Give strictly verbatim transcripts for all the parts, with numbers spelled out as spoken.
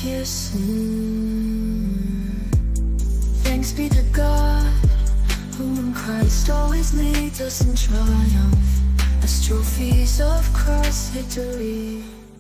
your sin. Thanks be to God, who in Christ always leads us in triumph, as trophies of Christ's victory.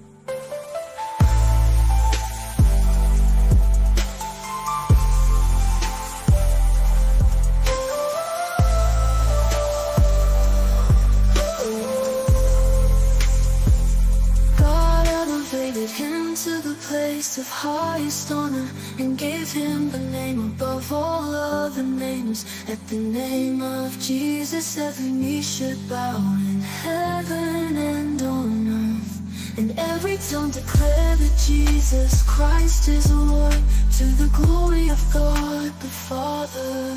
Him to the place of highest honor, and gave him the name above all other names. At the name of Jesus every knee should bow, in heaven and on earth, and every tongue declare that Jesus Christ is Lord, to the glory of God the Father.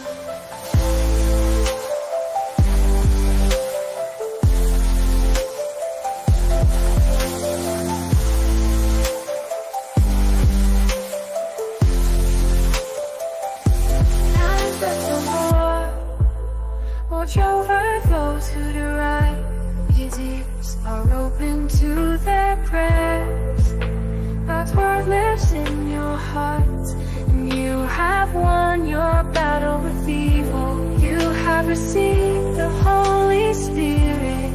Watch over those who deride. His ears are open to their prayers. God's word lives in your heart, and you have won your battle with evil. You have received the Holy Spirit.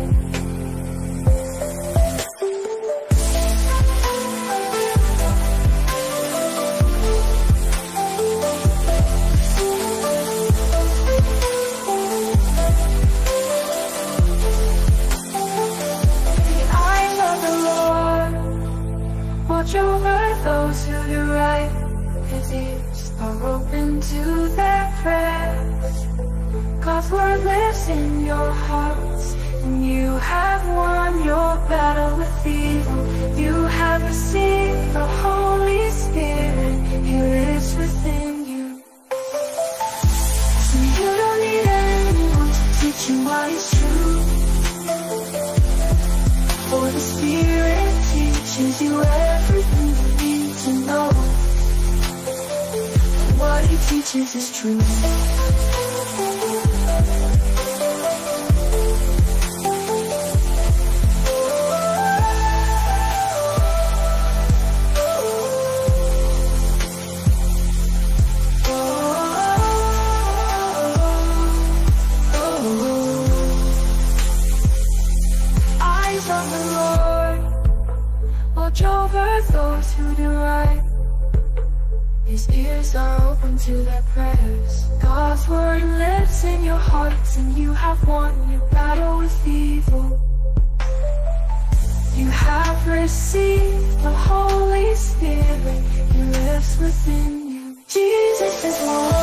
Watch over those who deride. His ears are open to their prayers. God's word lives in your hearts, and you have won your battle with evil. You have received the Holy Spirit. He lives within you. So you don't need anyone to teach you what is true, for the Spirit teaches you everything you need to know. What he teaches is true. Eyes on the Lord, watch over those who deride. His ears are open to their prayers. God's word lives in your hearts, and you have won your battle with evil. You have received the Holy Spirit. He lives within you. Jesus is Lord.